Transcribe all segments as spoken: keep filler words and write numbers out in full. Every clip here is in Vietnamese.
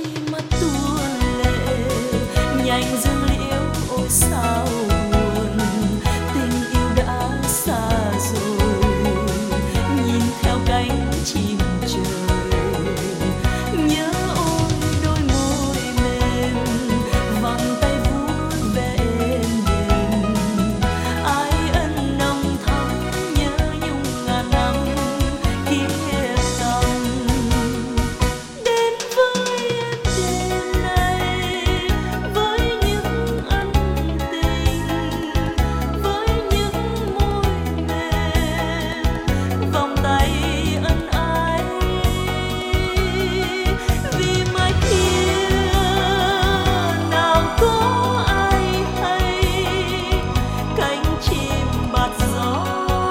mắt tuôn lệ nhành dương liễu ôi sao buồn, tình yêu đã xa rồi nhìn theo cánh chim trời. Nhớ ôi đôi môi mềm vòng tay vuốt ve êm đềm, ai ân nồng thắm nhớ nhung ngàn năm kia cầm. Đến với em đêm nay với những ân tình, với những môi mềm vòng tay ân ái, vì mai kia nào có ai hay cánh chim bạt gió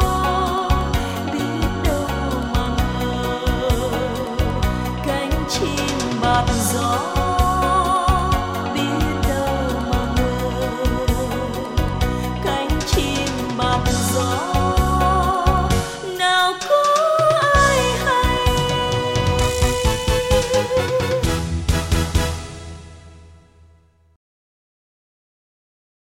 biết đâu mà ngờ cánh chim bạt gió.